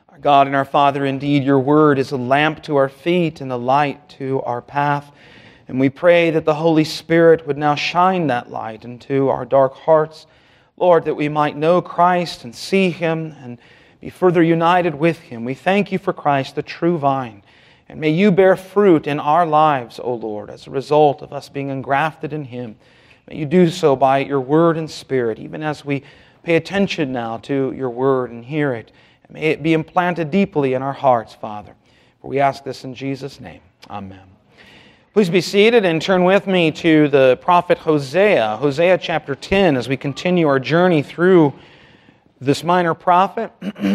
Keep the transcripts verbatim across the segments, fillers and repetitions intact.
Our God and our Father, indeed, your word is a lamp to our feet and a light to our path. And we pray that the Holy Spirit would now shine that light into our dark hearts. Lord, that we might know Christ and see Him and be further united with Him. We thank you for Christ, the true vine. And may you bear fruit in our lives, O Lord, as a result of us being engrafted in Him. May you do so by your word and Spirit, even as we pay attention now to your word and hear it. And may it be implanted deeply in our hearts, Father. For we ask this in Jesus' name. Amen. Please be seated and turn with me to the prophet Hosea, Hosea chapter ten, as we continue our journey through this minor prophet.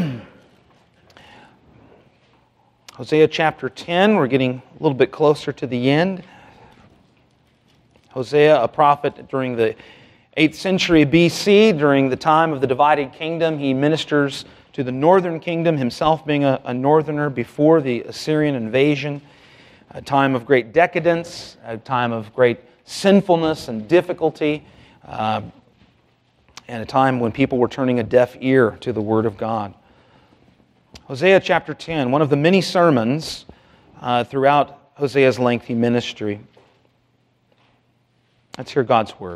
Hosea chapter ten, we're getting a little bit closer to the end. Hosea, a prophet during the eighth century B C, during the time of the divided kingdom. He ministers to the northern kingdom, himself being a, a northerner before the Assyrian invasion. A time of great decadence, a time of great sinfulness and difficulty, uh, and a time when people were turning a deaf ear to the Word of God. Hosea chapter ten, one of the many sermons uh, throughout Hosea's lengthy ministry. Let's hear God's Word.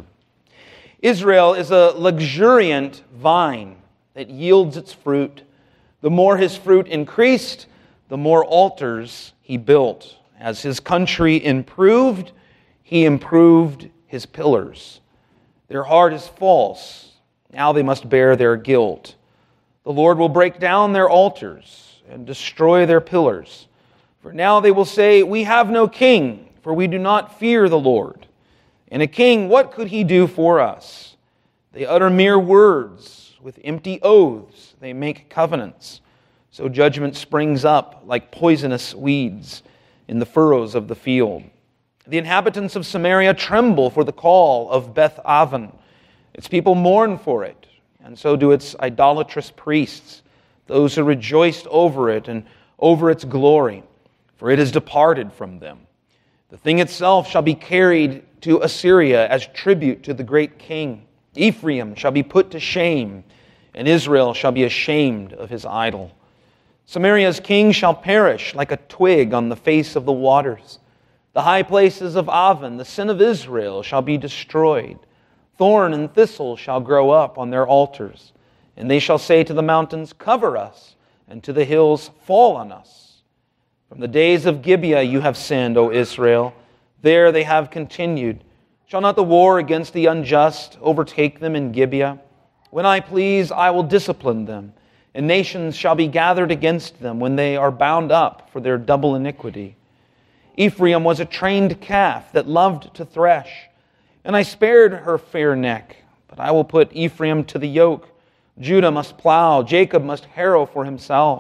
Israel is a luxuriant vine that yields its fruit. The more his fruit increased, the more altars he built. As his country improved, he improved his pillars. Their heart is false. Now they must bear their guilt. The Lord will break down their altars and destroy their pillars. For now they will say, "We have no king, for we do not fear the Lord. And a king, what could he do for us?" They utter mere words. With empty oaths they make covenants. So judgment springs up like poisonous weeds in the furrows of the field. The inhabitants of Samaria tremble for the call of Beth Aven. Its people mourn for it, and so do its idolatrous priests, those who rejoiced over it and over its glory, for it has departed from them. The thing itself shall be carried to Assyria as tribute to the great king. Ephraim shall be put to shame, and Israel shall be ashamed of his idol. Samaria's king shall perish like a twig on the face of the waters. The high places of Aven, the sin of Israel, shall be destroyed. Thorn and thistle shall grow up on their altars. And they shall say to the mountains, "Cover us," and to the hills, "Fall on us." From the days of Gibeah you have sinned, O Israel. There they have continued. Shall not the war against the unjust overtake them in Gibeah? When I please, I will discipline them. And nations shall be gathered against them when they are bound up for their double iniquity. Ephraim was a trained calf that loved to thresh, and I spared her fair neck. But I will put Ephraim to the yoke. Judah must plow, Jacob must harrow for himself.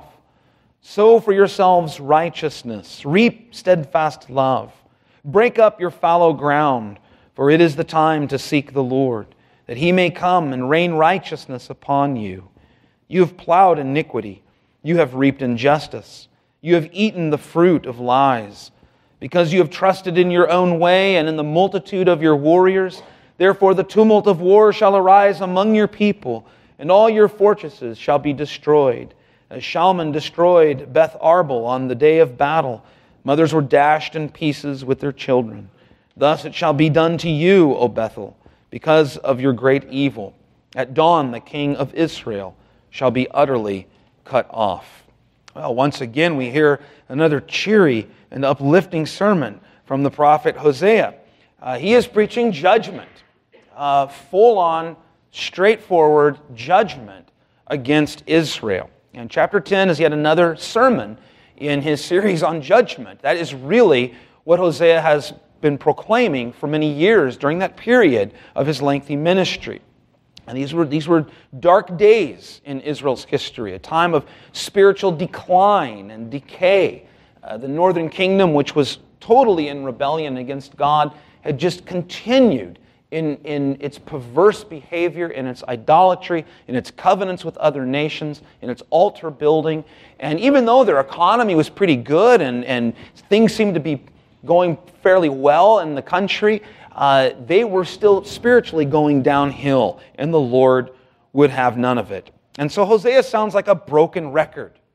Sow for yourselves righteousness, reap steadfast love. Break up your fallow ground, for it is the time to seek the Lord, that He may come and rain righteousness upon you. You have plowed iniquity. You have reaped injustice. You have eaten the fruit of lies. Because you have trusted in your own way and in the multitude of your warriors, therefore the tumult of war shall arise among your people, and all your fortresses shall be destroyed. As Shalman destroyed Beth Arbel on the day of battle, mothers were dashed in pieces with their children. Thus it shall be done to you, O Bethel, because of your great evil. At dawn the king of Israel shall be utterly cut off. Well, once again, we hear another cheery and uplifting sermon from the prophet Hosea. Uh, he is preaching judgment, uh, full-on, straightforward judgment against Israel. And chapter ten is yet another sermon in his series on judgment. That is really what Hosea has been proclaiming for many years during that period of his lengthy ministry. And these were, these were dark days in Israel's history, a time of spiritual decline and decay. Uh, the northern kingdom, which was totally in rebellion against God, had just continued in, in its perverse behavior, in its idolatry, in its covenants with other nations, in its altar building. And even though their economy was pretty good and, and things seemed to be going fairly well in the country, Uh, they were still spiritually going downhill, and the Lord would have none of it. And so Hosea sounds like a broken record.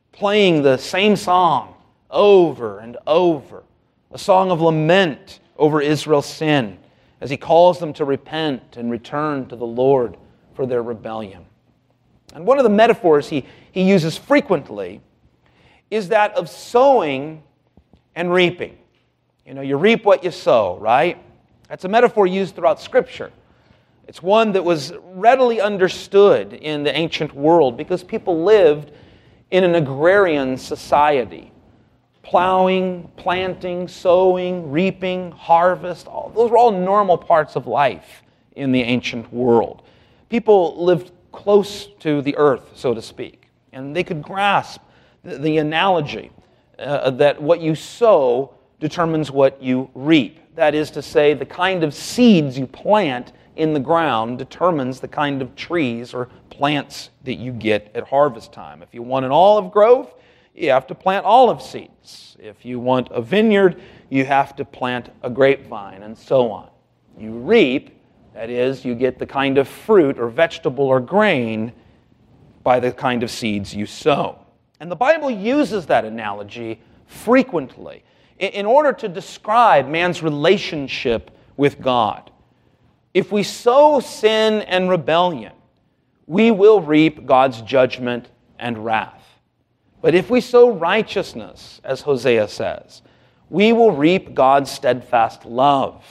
playing the same song over and over, a song of lament over Israel's sin, as he calls them to repent and return to the Lord for their rebellion. And one of the metaphors he, he uses frequently is that of sowing and reaping. You know, you reap what you sow, right? That's a metaphor used throughout Scripture. It's one that was readily understood in the ancient world because people lived in an agrarian society. Plowing, planting, sowing, reaping, harvest, all, those were all normal parts of life in the ancient world. People lived close to the earth, so to speak, and they could grasp the, the analogy uh, that what you sow determines what you reap. That is to say, the kind of seeds you plant in the ground determines the kind of trees or plants that you get at harvest time. If you want an olive grove, you have to plant olive seeds. If you want a vineyard, you have to plant a grapevine, and so on. You reap, that is, you get the kind of fruit or vegetable or grain by the kind of seeds you sow. And the Bible uses that analogy frequently in order to describe man's relationship with God. If we sow sin and rebellion, we will reap God's judgment and wrath. But if we sow righteousness, as Hosea says, we will reap God's steadfast love.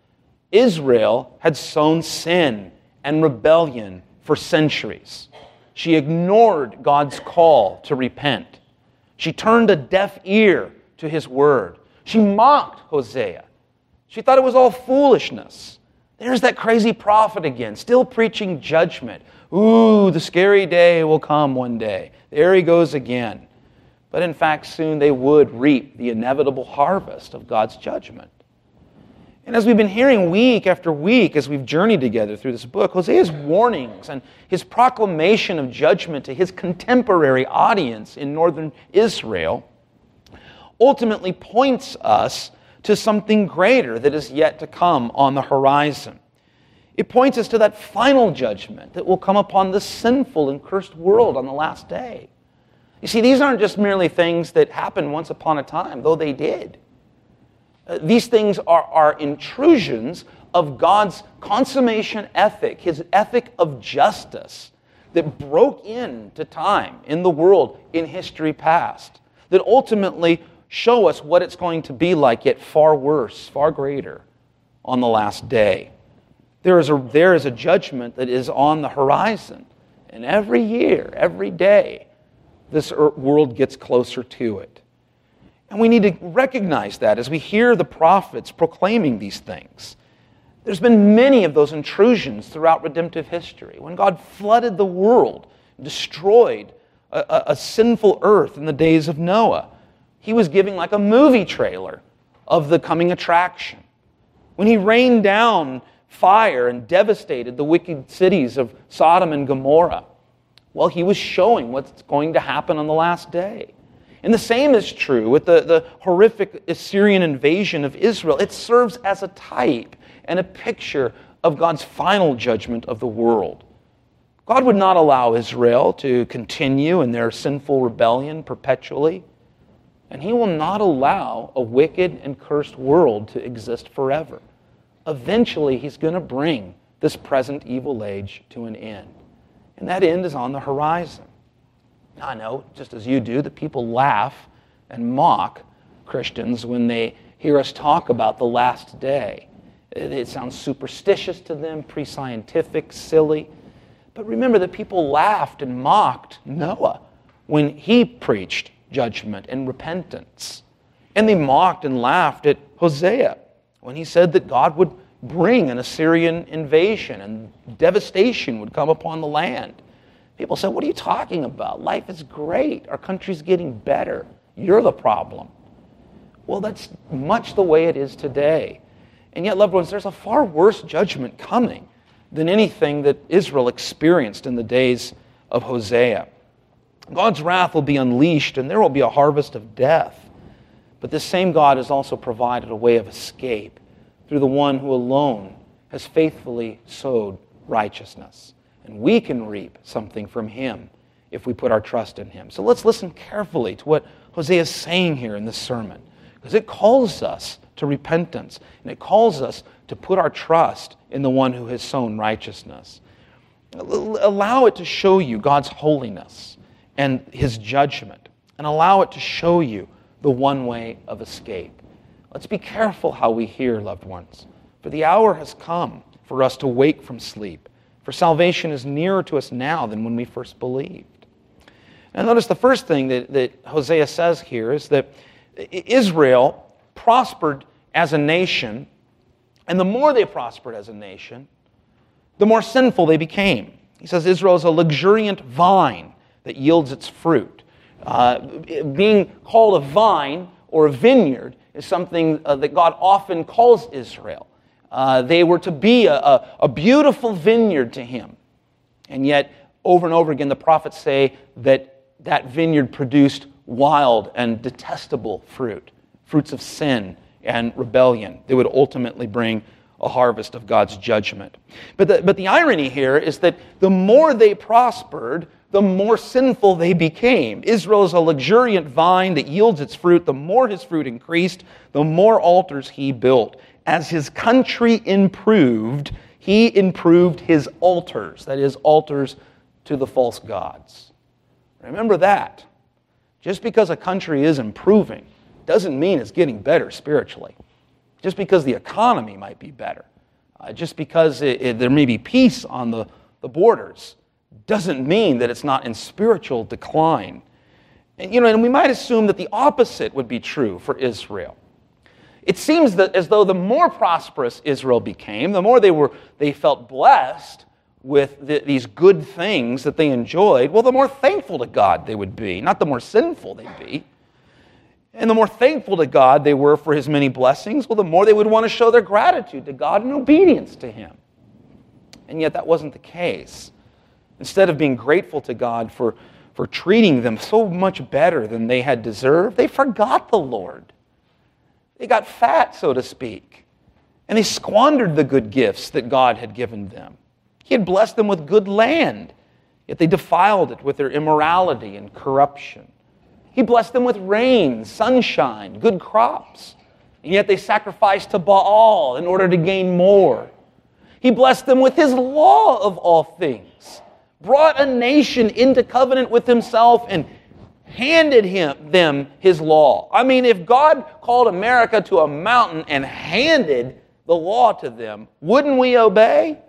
Israel had sown sin and rebellion for centuries. She ignored God's call to repent. She turned a deaf ear to his word. She mocked Hosea. She thought it was all foolishness. There's that crazy prophet again, still preaching judgment. Ooh, the scary day will come one day. There he goes again. But in fact, soon they would reap the inevitable harvest of God's judgment. And as we've been hearing week after week, as we've journeyed together through this book, Hosea's warnings and his proclamation of judgment to his contemporary audience in northern Israel ultimately points us to something greater that is yet to come on the horizon. It points us to that final judgment that will come upon the sinful and cursed world on the last day. You see, these aren't just merely things that happened once upon a time, though they did. Uh, these things are, are intrusions of God's consummation ethic, his ethic of justice that broke into time in the world in history past, that ultimately show us what it's going to be like, yet far worse, far greater, on the last day. There is a, there is a judgment that is on the horizon. And every year, every day, this world gets closer to it. And we need to recognize that as we hear the prophets proclaiming these things. There's been many of those intrusions throughout redemptive history. When God flooded the world, destroyed a, a, a sinful earth in the days of Noah, he was giving like a movie trailer of the coming attraction. When he rained down fire and devastated the wicked cities of Sodom and Gomorrah, well, he was showing what's going to happen on the last day. And the same is true with the, the horrific Assyrian invasion of Israel. It serves as a type and a picture of God's final judgment of the world. God would not allow Israel to continue in their sinful rebellion perpetually. And he will not allow a wicked and cursed world to exist forever. Eventually, he's going to bring this present evil age to an end. And that end is on the horizon. I know, just as you do, that people laugh and mock Christians when they hear us talk about the last day. It, it sounds superstitious to them, pre-scientific, silly. But remember that people laughed and mocked Noah when he preached judgment and repentance. And they mocked and laughed at Hosea when he said that God would bring an Assyrian invasion and devastation would come upon the land. People said, what are you talking about? Life is great. Our country's getting better. You're the problem. Well, that's much the way it is today. And yet, loved ones, there's a far worse judgment coming than anything that Israel experienced in the days of Hosea. God's wrath will be unleashed and there will be a harvest of death. But this same God has also provided a way of escape through the one who alone has faithfully sowed righteousness. And we can reap something from him if we put our trust in him. So let's listen carefully to what Hosea is saying here in this sermon, because it calls us to repentance, and it calls us to put our trust in the one who has sown righteousness. Allow it to show you God's holiness and his judgment, and allow it to show you the one way of escape. Let's be careful how we hear, loved ones, for the hour has come for us to wake from sleep, for salvation is nearer to us now than when we first believed. And notice the first thing that, that Hosea says here is that Israel prospered as a nation, and the more they prospered as a nation, the more sinful they became. He says Israel is a luxuriant vine that yields its fruit. Uh, being called a vine or a vineyard is something uh, that God often calls Israel. Uh, they were to be a, a, a beautiful vineyard to him. And yet, over and over again, the prophets say that that vineyard produced wild and detestable fruit, fruits of sin and rebellion that would ultimately bring a harvest of God's judgment. But the, but the irony here is that the more they prospered, the more sinful they became. Israel is a luxuriant vine that yields its fruit. The more his fruit increased, the more altars he built. As his country improved, he improved his altars, that is, altars to the false gods. Remember that. Just because a country is improving doesn't mean it's getting better spiritually. Just because the economy might be better, uh, just because it, it, there may be peace on the, the borders, doesn't mean that it's not in spiritual decline. And, you know, and we might assume that the opposite would be true for Israel. It seems that as though the more prosperous Israel became, the more they were they felt blessed with the, these good things that they enjoyed, well, the more thankful to God they would be, not the more sinful they'd be. And the more thankful to God they were for his many blessings, well, the more they would want to show their gratitude to God and obedience to him. And yet that wasn't the case. Instead of being grateful to God for, for treating them so much better than they had deserved, they forgot the Lord. They got fat, so to speak. And they squandered the good gifts that God had given them. He had blessed them with good land, yet they defiled it with their immorality and corruption. He blessed them with rain, sunshine, good crops, and yet they sacrificed to Baal in order to gain more. He blessed them with his law of all things, brought a nation into covenant with himself, and handed him them his law. I mean, if God called America to a mountain and handed the law to them, wouldn't we obey?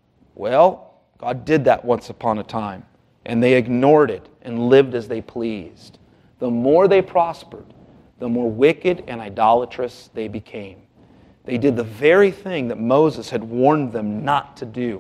Well, God did that once upon a time, and they ignored it and lived as they pleased. The more they prospered, the more wicked and idolatrous they became. They did the very thing that Moses had warned them not to do.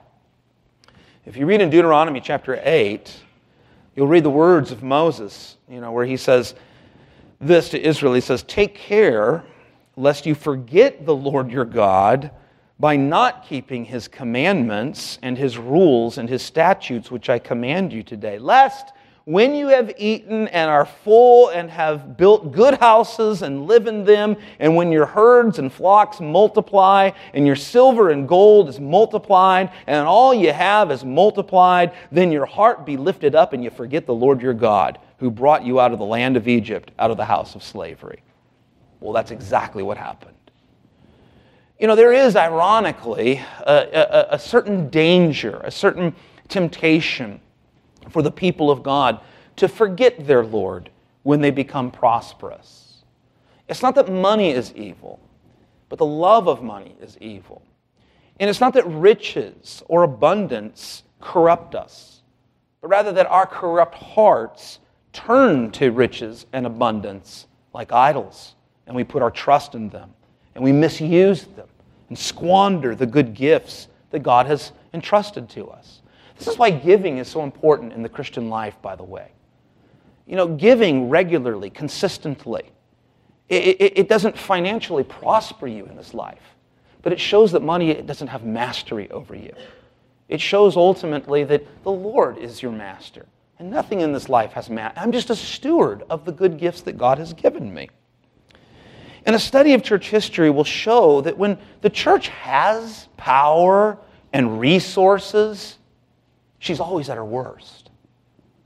If you read in Deuteronomy chapter eight, you'll read the words of Moses, you know, where he says this to Israel. He says, "Take care lest you forget the Lord your God by not keeping his commandments and his rules and his statutes which I command you today, lest when you have eaten and are full and have built good houses and live in them, and when your herds and flocks multiply, and your silver and gold is multiplied, and all you have is multiplied, then your heart be lifted up and you forget the Lord your God, who brought you out of the land of Egypt, out of the house of slavery." Well, that's exactly what happened. You know, there is, ironically, a, a, a certain danger, a certain temptation for the people of God to forget their Lord when they become prosperous. It's not that money is evil, but the love of money is evil. And it's not that riches or abundance corrupt us, but rather that our corrupt hearts turn to riches and abundance like idols, and we put our trust in them, and we misuse them and squander the good gifts that God has entrusted to us. This is why giving is so important in the Christian life, by the way. You know, giving regularly, consistently, it, it, it doesn't financially prosper you in this life, but it shows that money it doesn't have mastery over you. It shows ultimately that the Lord is your master, and nothing in this life has mastery. I'm just a steward of the good gifts that God has given me. And a study of church history will show that when the church has power and resources, she's always at her worst.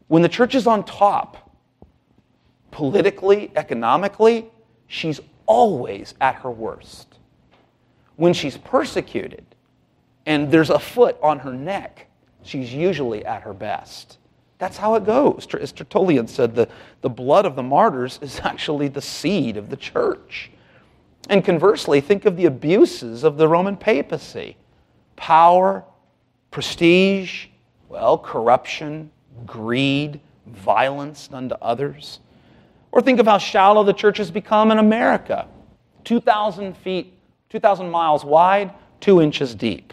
When the church is on top, politically, economically, she's always at her worst. When she's persecuted and there's a foot on her neck, she's usually at her best. That's how it goes. As Tertullian said, the, the blood of the martyrs is actually the seed of the church. And conversely, think of the abuses of the Roman papacy. Power, prestige, well, corruption, greed, violence done to others. Or think of how shallow the church has become in America. two thousand feet, two thousand miles wide, two inches deep.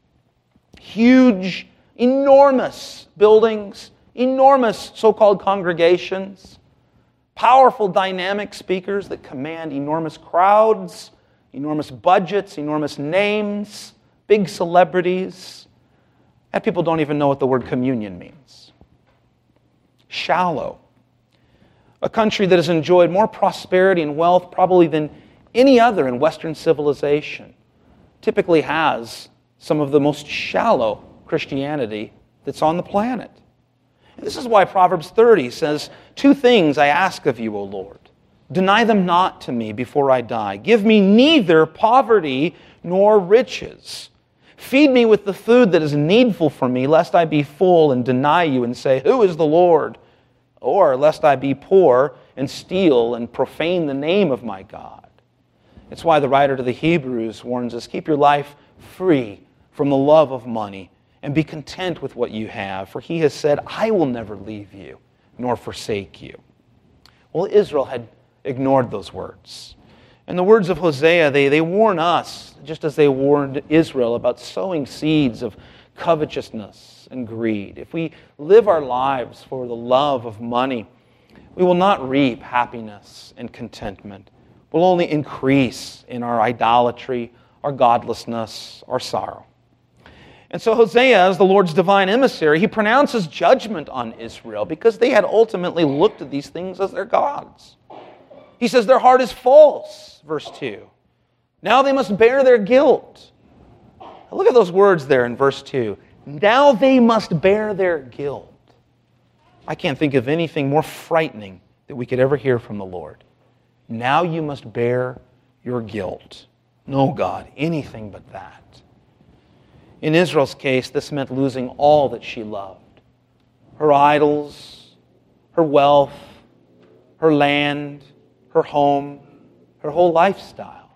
Huge, enormous buildings, enormous so-called congregations, powerful dynamic speakers that command enormous crowds, enormous budgets, enormous names, big celebrities. And people don't even know what the word communion means. Shallow. A country that has enjoyed more prosperity and wealth probably than any other in Western civilization typically has some of the most shallow Christianity that's on the planet. And this is why Proverbs thirty says, "Two things I ask of you, O Lord. Deny them not to me before I die. Give me neither poverty nor riches. Feed me with the food that is needful for me, lest I be full and deny you and say, 'Who is the Lord?' Or lest I be poor and steal and profane the name of my God." It's why the writer to the Hebrews warns us, keep your life free from the love of money and be content with what you have, for he has said, "I will never leave you nor forsake you." Well, Israel had ignored those words. And the words of Hosea, they, they warn us, just as they warned Israel, about sowing seeds of covetousness and greed. If we live our lives for the love of money, we will not reap happiness and contentment. We'll only increase in our idolatry, our godlessness, our sorrow. And so Hosea, as the Lord's divine emissary, he pronounces judgment on Israel because they had ultimately looked at these things as their gods. He says their heart is false, verse two. Now they must bear their guilt. Look at those words there in verse two. Now they must bear their guilt. I can't think of anything more frightening that we could ever hear from the Lord. Now you must bear your guilt. No, God, anything but that. In Israel's case, this meant losing all that she loved. Her idols, her wealth, her land, her home, her whole lifestyle.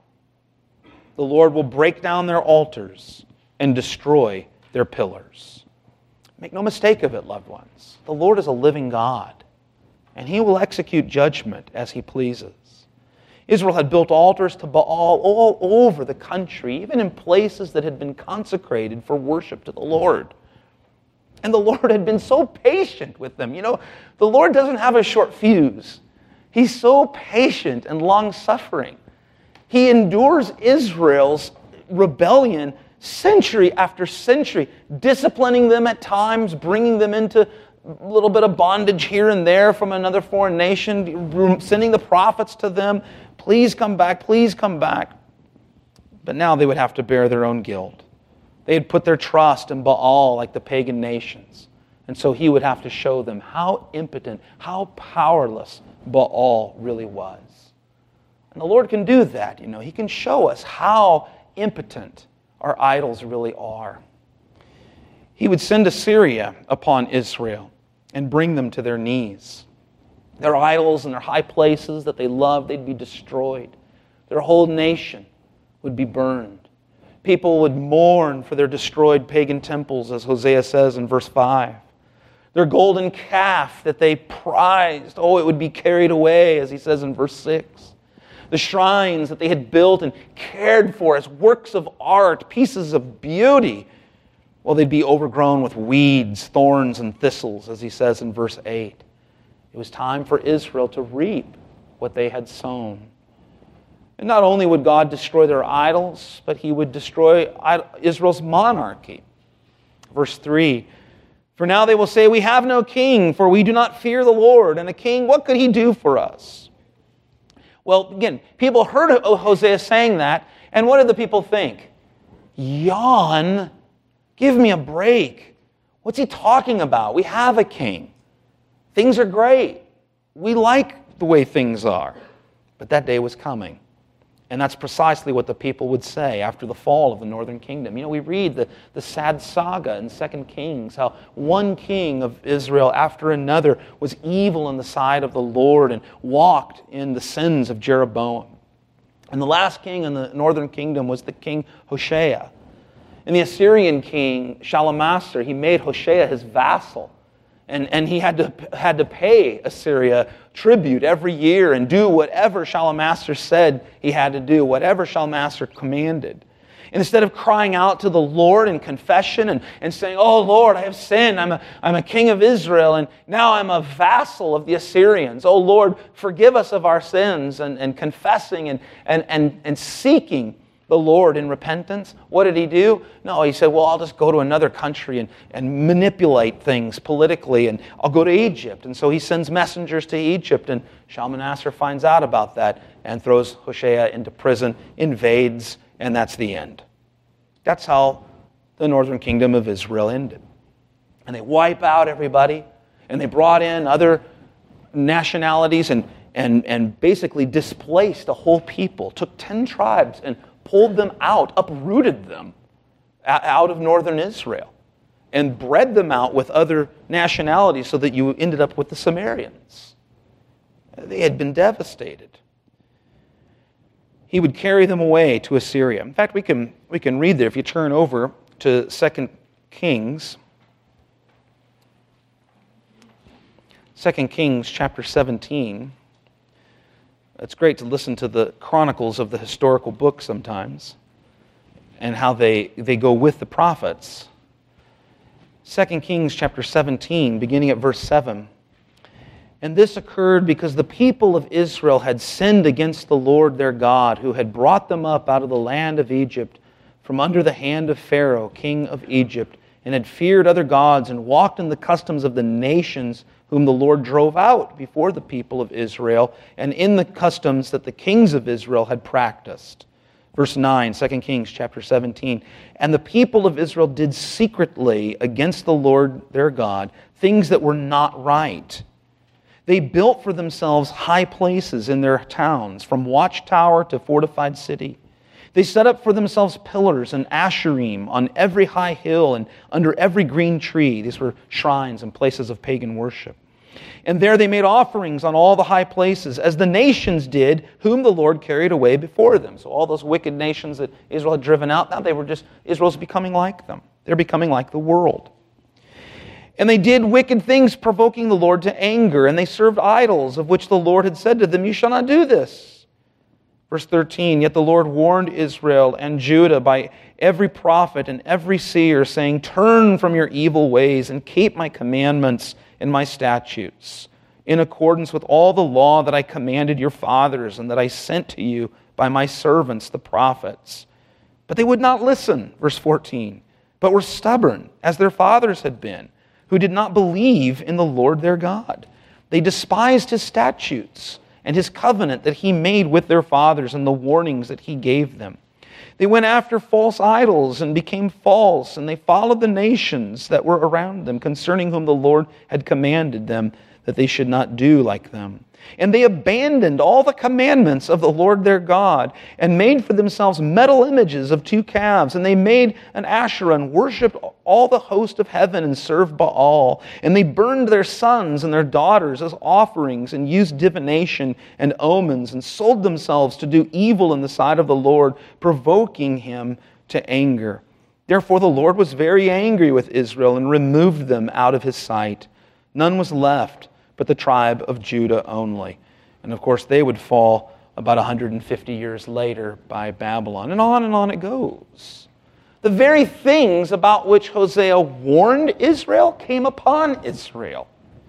The Lord will break down their altars and destroy their pillars. Make no mistake of it, loved ones. The Lord is a living God, and He will execute judgment as He pleases. Israel had built altars to Baal all over the country, even in places that had been consecrated for worship to the Lord. And the Lord had been so patient with them. You know, the Lord doesn't have a short fuse. He's so patient and long-suffering. He endures Israel's rebellion century after century, disciplining them at times, bringing them into a little bit of bondage here and there from another foreign nation, sending the prophets to them. Please come back, please come back. But now they would have to bear their own guilt. They had put their trust in Baal like the pagan nations. And so He would have to show them how impotent, how powerless Baal really was. And the Lord can do that, you know. He can show us how impotent our idols really are. He would send Assyria upon Israel and bring them to their knees. Their idols and their high places that they loved, they'd be destroyed. Their whole nation would be burned. People would mourn for their destroyed pagan temples, as Hosea says in verse five. Their golden calf that they prized, oh, it would be carried away, as he says in verse six. The shrines that they had built and cared for as works of art, pieces of beauty, well, they'd be overgrown with weeds, thorns, and thistles, as he says in verse eight. It was time for Israel to reap what they had sown. And not only would God destroy their idols, but He would destroy Israel's monarchy. Verse three, for now they will say, we have no king, for we do not fear the Lord. And a king, what could he do for us? Well, again, people heard Hosea saying that, and what did the people think? Yawn, give me a break. What's he talking about? We have a king. Things are great. We like the way things are. But that day was coming. And that's precisely what the people would say after the fall of the northern kingdom. You know, we read the, the sad saga in Second Kings, how one king of Israel after another was evil in the sight of the Lord and walked in the sins of Jeroboam. And the last king in the northern kingdom was the king Hoshea. And the Assyrian king, Shalmaneser, he made Hoshea his vassal. And, and he had to, had to pay Assyria tribute every year and do whatever Shalmaneser said he had to do, whatever Shalmaneser commanded. And instead of crying out to the Lord in confession and, and saying, "Oh Lord, I have sinned. I'm a, I'm a king of Israel, and now I'm a vassal of the Assyrians. Oh Lord, forgive us of our sins," and, and confessing and, and, and, and seeking the Lord in repentance, what did he do? No, he said, well, I'll just go to another country and, and manipulate things politically, and I'll go to Egypt. And so he sends messengers to Egypt, and Shalmaneser finds out about that and throws Hoshea into prison, invades, and that's the end. That's how the northern kingdom of Israel ended. And they wipe out everybody, and they brought in other nationalities and, and, and basically displaced a whole people, took ten tribes and pulled them out, uprooted them out of northern Israel, and bred them out with other nationalities so that you ended up with the Sumerians. They had been devastated. He would carry them away to Assyria. In fact, we can, we can read there, if you turn over to Second Kings, Second Kings chapter seventeen. It's great to listen to the chronicles of the historical book sometimes and how they, they go with the prophets. Second Kings chapter seventeen, beginning at verse seven. And this occurred because the people of Israel had sinned against the Lord their God, who had brought them up out of the land of Egypt from under the hand of Pharaoh, king of Egypt, and had feared other gods and walked in the customs of the nations whom the Lord drove out before the people of Israel, and in the customs that the kings of Israel had practiced. Verse nine, Second Kings chapter seventeen. And the people of Israel did secretly against the Lord their God things that were not right. They built for themselves high places in their towns, from watchtower to fortified city. They set up for themselves pillars and asherim on every high hill and under every green tree. These were shrines and places of pagan worship. And there they made offerings on all the high places, as the nations did, whom the Lord carried away before them. So all those wicked nations that Israel had driven out, now they were just, Israel's becoming like them. They're becoming like the world. And they did wicked things, provoking the Lord to anger, and they served idols, of which the Lord had said to them, "You shall not do this." Verse thirteen, Yet the Lord warned Israel and Judah by every prophet and every seer, saying, "Turn from your evil ways and keep my commandments and my statutes, in accordance with all the law that I commanded your fathers and that I sent to you by my servants, the prophets." But they would not listen, verse fourteen, but were stubborn, as their fathers had been, who did not believe in the Lord their God. They despised his statutes and his covenant that he made with their fathers and the warnings that he gave them. They went after false idols and became false, and they followed the nations that were around them, concerning whom the Lord had commanded them that they should not do like them. And they abandoned all the commandments of the Lord their God and made for themselves metal images of two calves. And they made an Asherah and worshipped all the host of heaven and served Baal. And they burned their sons and their daughters as offerings and used divination and omens and sold themselves to do evil in the sight of the Lord, provoking him to anger. Therefore the Lord was very angry with Israel and removed them out of his sight. None was left but the tribe of Judah only. And of course, they would fall about one hundred fifty years later by Babylon. And on and on it goes. The very things about which Hosea warned Israel came upon Israel.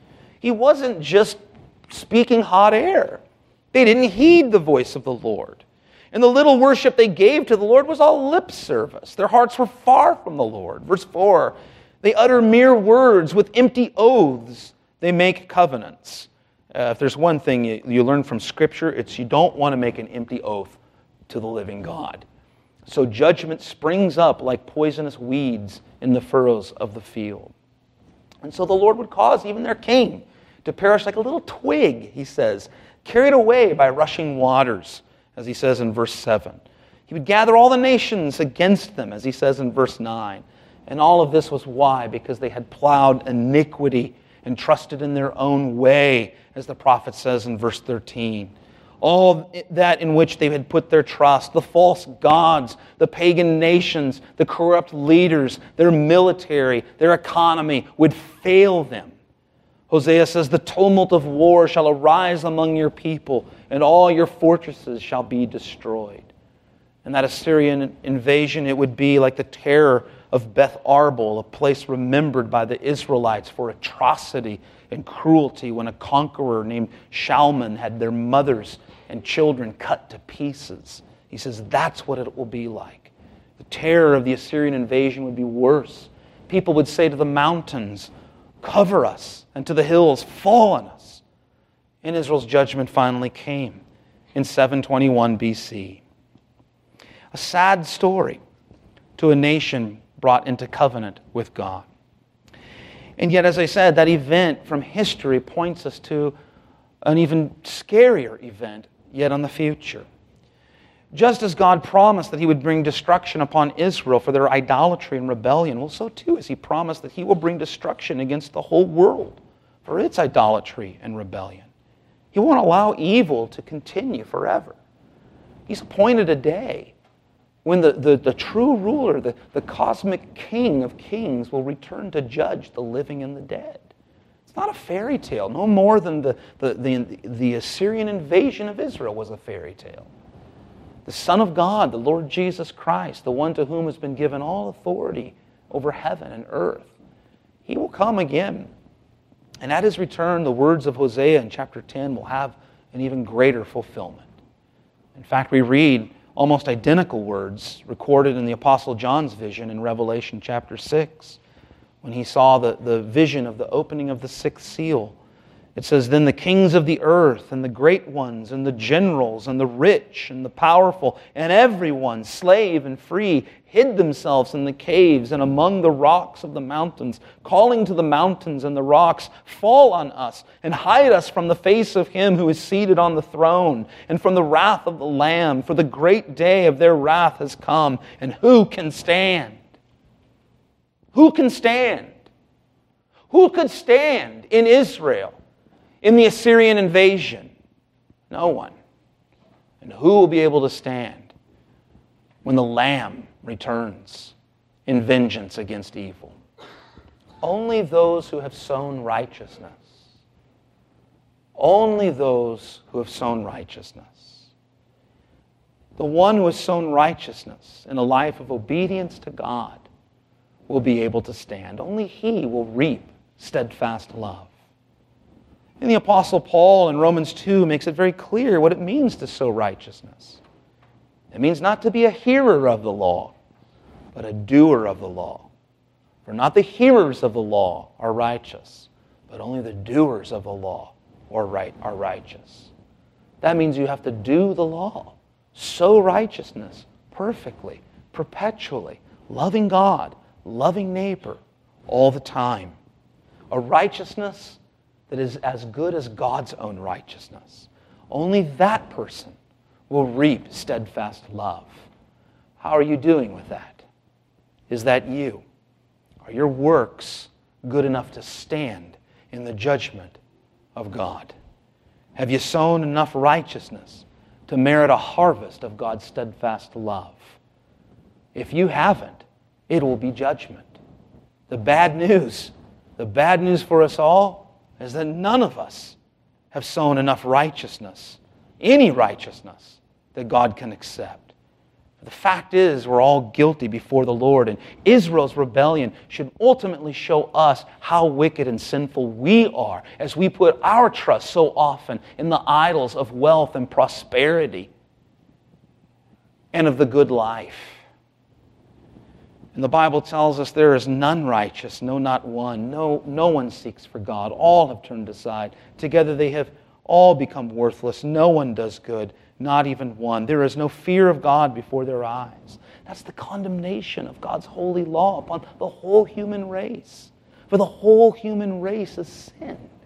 He wasn't just speaking hot air. They didn't heed the voice of the Lord. And the little worship they gave to the Lord was all lip service. Their hearts were far from the Lord. Verse four, they utter mere words with empty oaths. They make covenants. Uh, if there's one thing you, you learn from Scripture, it's you don't want to make an empty oath to the living God. So judgment springs up like poisonous weeds in the furrows of the field. And so the Lord would cause even their king to perish like a little twig, he says, carried away by rushing waters, as he says in verse seven. He would gather all the nations against them, as he says in verse nine. And all of this was why? Because they had plowed iniquity and trusted in their own way, as the prophet says in verse thirteen. All that in which they had put their trust, the false gods, the pagan nations, the corrupt leaders, their military, their economy would fail them. Hosea says, the tumult of war shall arise among your people, and all your fortresses shall be destroyed. And that Assyrian invasion, it would be like the terror of Beth Arbel, a place remembered by the Israelites for atrocity and cruelty when a conqueror named Shalman had their mothers and children cut to pieces. He says that's what it will be like. The terror of the Assyrian invasion would be worse. People would say to the mountains, cover us, and to the hills, fall on us. And Israel's judgment finally came in seven twenty-one B C. A sad story to a nation brought into covenant with God. And yet, as I said, that event from history points us to an even scarier event yet on the future. Just as God promised that He would bring destruction upon Israel for their idolatry and rebellion, well, so too as He promised that He will bring destruction against the whole world for its idolatry and rebellion. He won't allow evil to continue forever. He's appointed a day when the, the, the true ruler, the, the cosmic king of kings, will return to judge the living and the dead. It's not a fairy tale, no more than the, the, the, the Assyrian invasion of Israel was a fairy tale. The Son of God, the Lord Jesus Christ, the one to whom has been given all authority over heaven and earth, He will come again. And at His return, the words of Hosea in chapter ten will have an even greater fulfillment. In fact, we read almost identical words recorded in the Apostle John's vision in Revelation chapter six, when he saw the, the vision of the opening of the sixth seal. It says, then the kings of the earth and the great ones and the generals and the rich and the powerful and everyone, slave and free, hid themselves in the caves and among the rocks of the mountains, calling to the mountains and the rocks, fall on us and hide us from the face of Him who is seated on the throne and from the wrath of the Lamb, for the great day of their wrath has come, and who can stand? Who can stand? Who could stand in Israel in the Assyrian invasion? No one. And who will be able to stand when the Lamb returns in vengeance against evil? Only those who have sown righteousness. Only those who have sown righteousness. The one who has sown righteousness in a life of obedience to God will be able to stand. Only he will reap steadfast love. And the Apostle Paul in Romans two makes it very clear what it means to sow righteousness. It means not to be a hearer of the law, but a doer of the law. For not the hearers of the law are righteous, but only the doers of the law are right are righteous. That means you have to do the law, sow righteousness perfectly, perpetually, loving God, loving neighbor all the time. A righteousness that is as good as God's own righteousness. Only that person will reap steadfast love. How are you doing with that? Is that you? Are your works good enough to stand in the judgment of God? Have you sown enough righteousness to merit a harvest of God's steadfast love? If you haven't, it will be judgment. The bad news, the bad news for us all is that none of us have sown enough righteousness, any righteousness, that God can accept. The fact is, we're all guilty before the Lord, and Israel's rebellion should ultimately show us how wicked and sinful we are as we put our trust so often in the idols of wealth and prosperity and of the good life. And the Bible tells us there is none righteous, no, not one. No, no one seeks for God. All have turned aside. Together they have all become worthless. No one does good, not even one. There is no fear of God before their eyes. That's the condemnation of God's holy law upon the whole human race. For the whole human race has sinned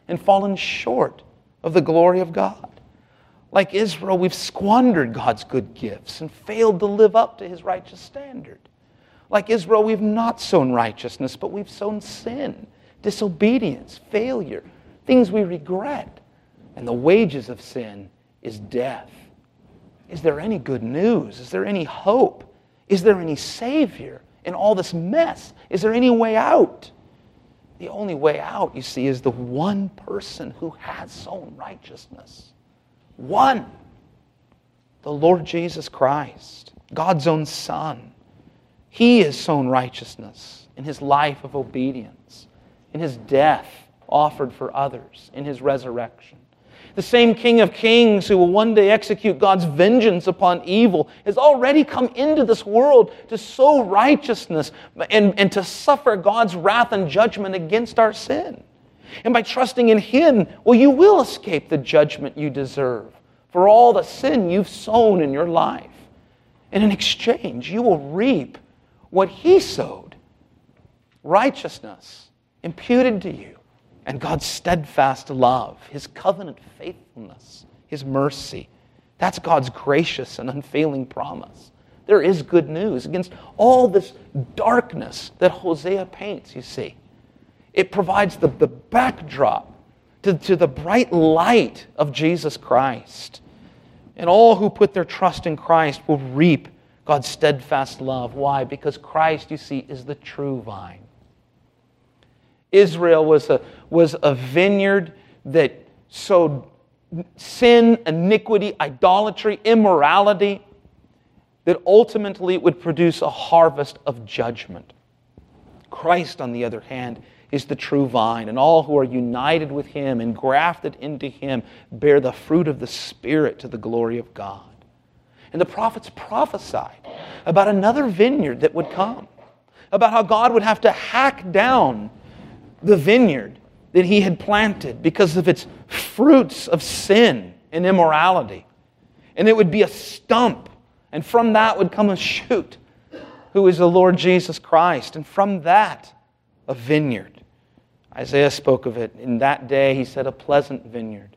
and fallen short of the glory of God. Like Israel, we've squandered God's good gifts and failed to live up to His righteous standard. Like Israel, we've not sown righteousness, but we've sown sin, disobedience, failure, things we regret. And the wages of sin is death. Is there any good news? Is there any hope? Is there any Savior in all this mess? Is there any way out? The only way out, you see, is the one person who has sown righteousness. One. The Lord Jesus Christ, God's own Son. He has sown righteousness in His life of obedience, in His death offered for others, in His resurrection. The same King of Kings who will one day execute God's vengeance upon evil has already come into this world to sow righteousness and, and to suffer God's wrath and judgment against our sin. And by trusting in Him, well, you will escape the judgment you deserve for all the sin you've sown in your life. And in exchange, you will reap what He sowed, righteousness imputed to you, and God's steadfast love, His covenant faithfulness, His mercy. That's God's gracious and unfailing promise. There is good news against all this darkness that Hosea paints, you see. It provides the, the backdrop to, to the bright light of Jesus Christ. And all who put their trust in Christ will reap God's steadfast love. Why? Because Christ, you see, is the true vine. Israel was a, was a vineyard that sowed sin, iniquity, idolatry, immorality, that ultimately would produce a harvest of judgment. Christ, on the other hand, is the true vine, and all who are united with Him and grafted into Him bear the fruit of the Spirit to the glory of God. And the prophets prophesied about another vineyard that would come, about how God would have to hack down the vineyard that He had planted because of its fruits of sin and immorality. And it would be a stump, and from that would come a shoot, who is the Lord Jesus Christ, and from that, a vineyard. Isaiah spoke of it. In that day, he said, a pleasant vineyard.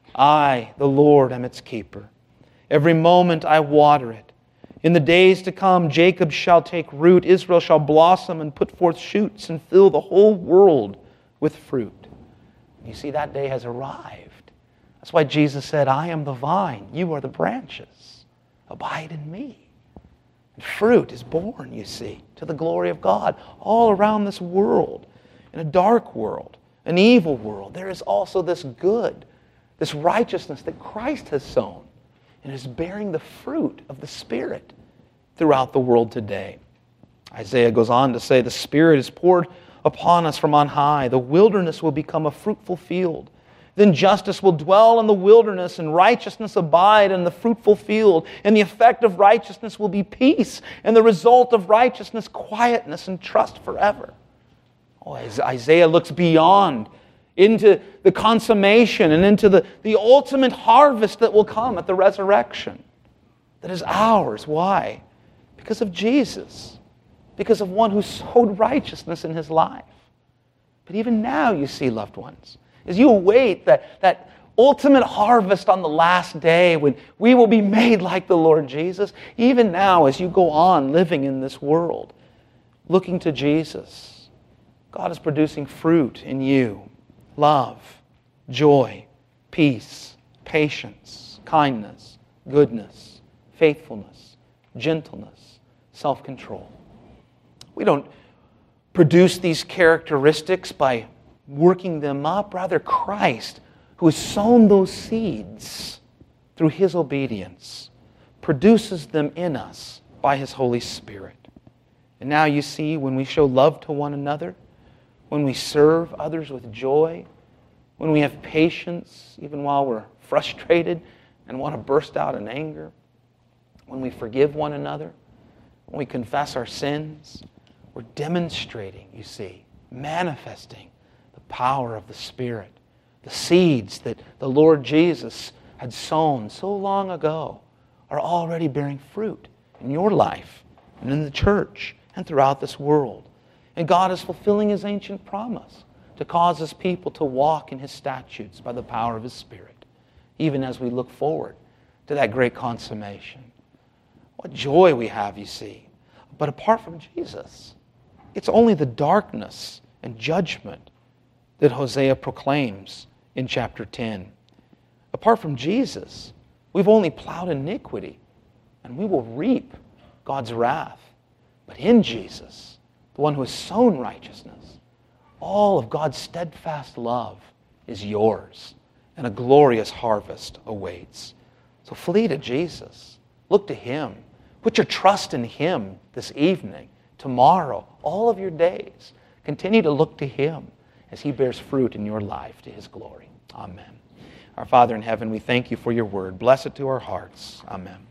I, the Lord, am its keeper. Every moment I water it. In the days to come, Jacob shall take root, Israel shall blossom and put forth shoots and fill the whole world with fruit. You see, that day has arrived. That's why Jesus said, I am the vine, you are the branches. Abide in me. And fruit is born, you see, to the glory of God all around this world. In a dark world, an evil world, there is also this good, this righteousness that Christ has sown, and is bearing the fruit of the Spirit throughout the world today. Isaiah goes on to say, the Spirit is poured upon us from on high. The wilderness will become a fruitful field. Then justice will dwell in the wilderness, and righteousness abide in the fruitful field. And the effect of righteousness will be peace, and the result of righteousness, quietness and trust forever. Oh, Isaiah looks beyond into the consummation and into the, the ultimate harvest that will come at the resurrection. That is ours. Why? Because of Jesus. Because of one who sowed righteousness in His life. But even now, you see, loved ones, as you await that, that ultimate harvest on the last day when we will be made like the Lord Jesus, even now as you go on living in this world, looking to Jesus, God is producing fruit in you. Love, joy, peace, patience, kindness, goodness, faithfulness, gentleness, self-control. We don't produce these characteristics by working them up. Rather, Christ, who has sown those seeds through His obedience, produces them in us by His Holy Spirit. And now you see, when we show love to one another, when we serve others with joy, when we have patience, even while we're frustrated and want to burst out in anger, when we forgive one another, when we confess our sins, we're demonstrating, you see, manifesting the power of the Spirit. The seeds that the Lord Jesus had sown so long ago are already bearing fruit in your life and in the church and throughout this world. And God is fulfilling His ancient promise to cause His people to walk in His statutes by the power of His Spirit, even as we look forward to that great consummation. What joy we have, you see. But apart from Jesus, it's only the darkness and judgment that Hosea proclaims in chapter ten. Apart from Jesus, we've only plowed iniquity, and we will reap God's wrath. But in Jesus, the one who has sown righteousness, all of God's steadfast love is yours, and a glorious harvest awaits. So flee to Jesus. Look to Him. Put your trust in Him this evening, tomorrow, all of your days. Continue to look to Him as He bears fruit in your life to His glory. Amen. Our Father in heaven, we thank You for Your word. Bless it to our hearts. Amen.